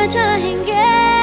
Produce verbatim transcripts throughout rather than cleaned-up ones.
चाहेंगे।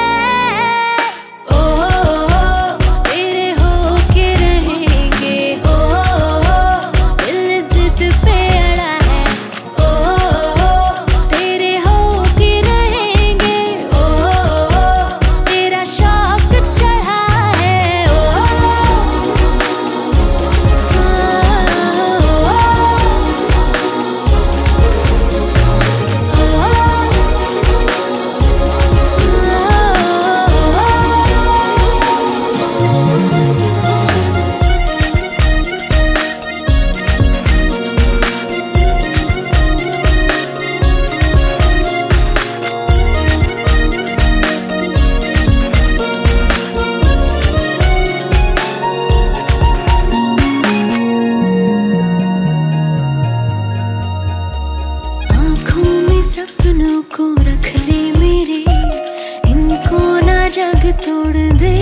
सपनों को रख ले मेरे, इनको ना जग तोड़ दे।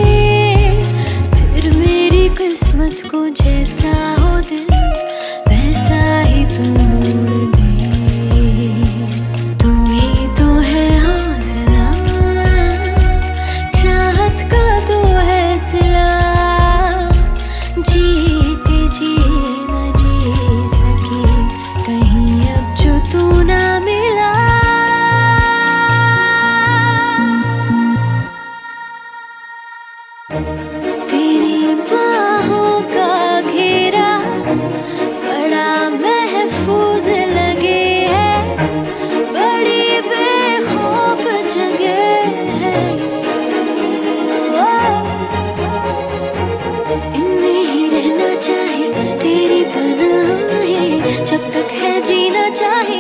फिर मेरी किस्मत को जैसा हो दिल वैसा ही तू मोड़ दे। तू ही तो है हौसला, चाहत का तो है सिला। जीते जी न जी सके कहीं अब जो तू ना मिला। तेरी बाहों का घेरा बड़ा महफूज लगे है, बड़ी बेखौफ जगह है। इनमें ही रहना चाहे तेरी पनाह है, जब तक है जीना चाहे